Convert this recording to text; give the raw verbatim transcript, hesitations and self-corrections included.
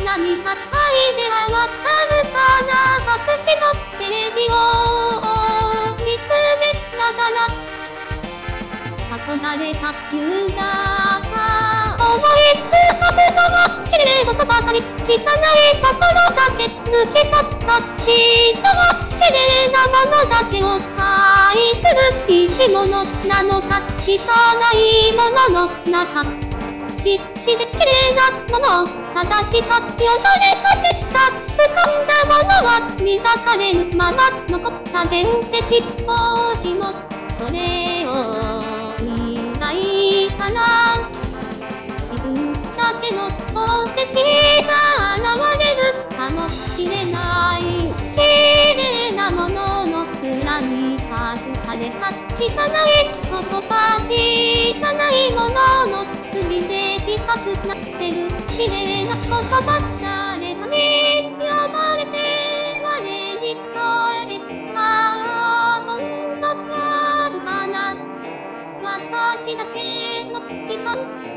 に境ではわかるかな、私のページを見つめながら黄昏た夕方、思いつかぶのは綺麗事ばかり、汚いところだけ抜き取った人は綺麗なものだけを愛する生き物なのか、汚いものの中必死で綺麗なものを探した、汚れかけた掴んだものは磨かれぬまま残った伝説、もしもそれを磨いたら自分だけの宝石が現れるかもしれない。綺麗なものの裏に隠された汚い言葉、汚いものの隅で小さくなってる綺麗な言葉、誰かに呼ばれて我に返った本当か不かな、私だけの時間